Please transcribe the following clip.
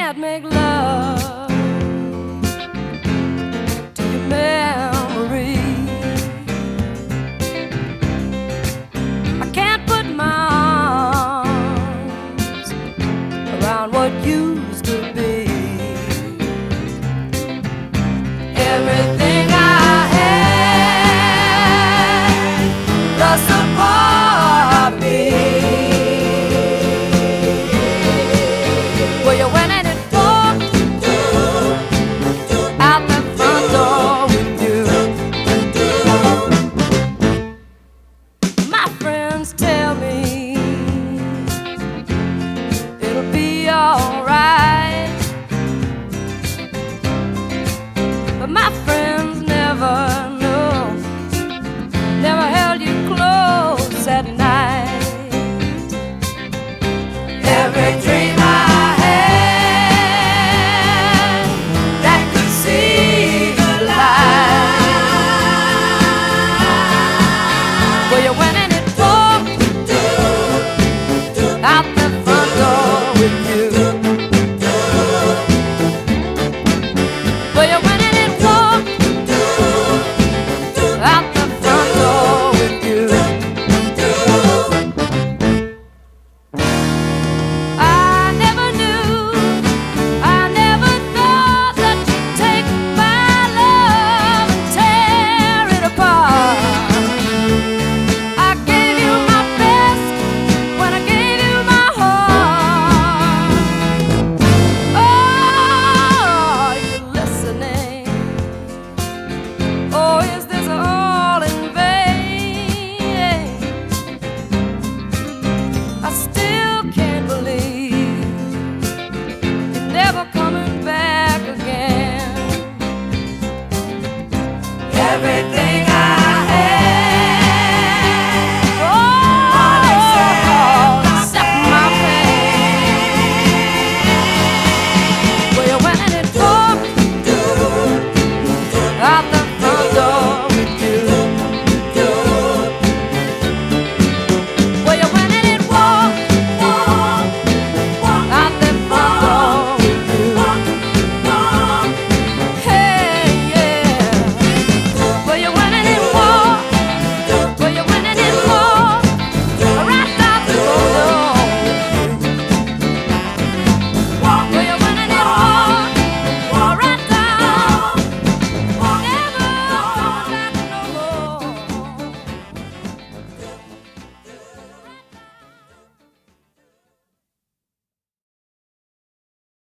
can't make love to your memory. I can't put my arms around what used to be. Everything I had rust apart me. Well, you went and it walked out the front door with you. My friends tell me it'll be alright, but my friends never know, never held you close at night. Every dream I had that could see the light. Well, you went and it walked out the front door with you. Well, you went and it walked out the front door with you. I never knew, I never thought that you'd take my love and tear it apart. I gave you my best when I gave you my heart. Oh, you listening? Oh, is this all in vain? I still can't believe you're never coming back again. Everything